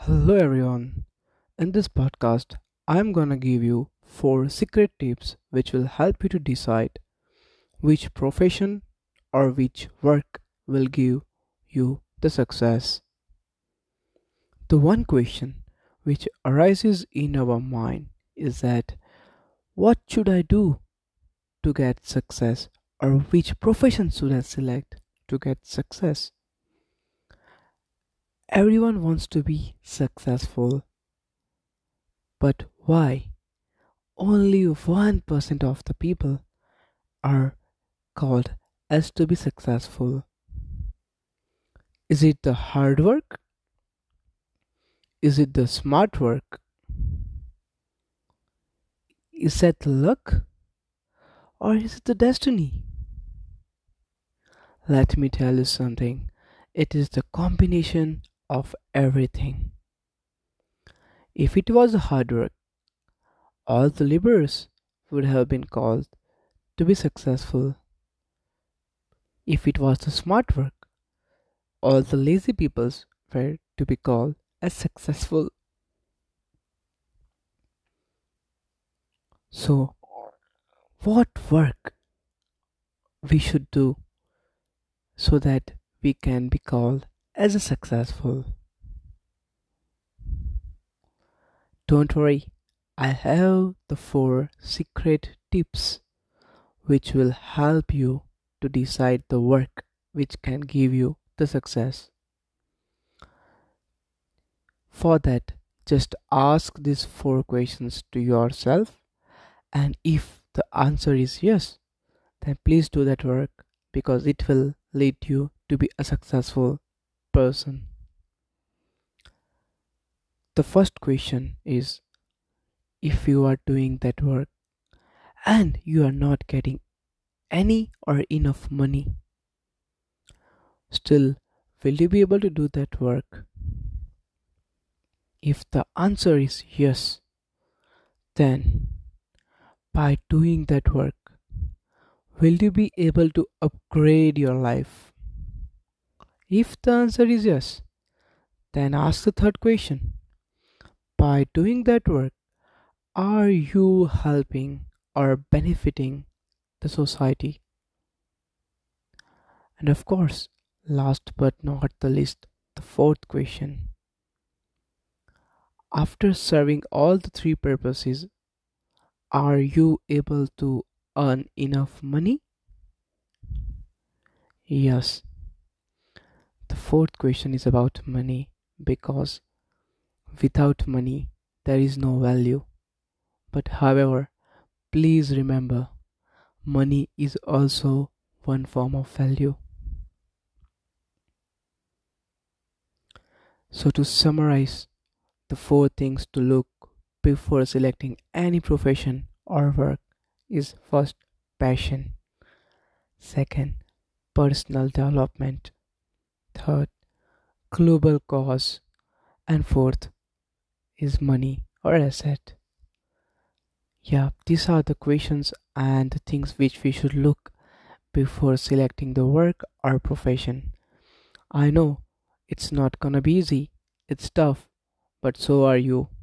Hello everyone. In this podcast, I'm gonna give you 4 secret tips which will help you to decide which profession or which work will give you the success. The one question which arises in our mind is that what should I do to get success, or which profession should I select to get success? Everyone wants to be successful, but why? Only 1% of the people are called as to be successful. Is it the hard work? Is it the smart work? Is that the luck? Or is it the destiny? Let me tell you something. It is the combination of everything. If it was hard work, all the laborers would have been called to be successful. If it was the smart work, all the lazy peoples were to be called as successful. So, what work we should do so that we can be called as a successful? Don't worry, I have the 4 secret tips which will help you to decide the work which can give you the success. For that, just ask these 4 questions to yourself, and if the answer is yes, then please do that work because it will lead you to be a successful person. The first question is, if you are doing that work and you are not getting any or enough money, still will you be able to do that work? If the answer is yes, then by doing that work, will you be able to upgrade your life? If the answer is yes, then ask the third question. By doing that work, are you helping or benefiting the society? And of course, last but not the least, the fourth question. After serving all the 3 purposes, are you able to earn enough money? Yes, the fourth question is about money because without money there is no value. But however, please remember, money is also one form of value. So, to summarize, the 4 things to look before selecting any profession or work is: first, passion; second, personal development; third, global cause; and fourth is money or asset. Yeah, these are the questions and the things which we should look before selecting the work or profession. I know it's not gonna be easy, it's tough, but so are you.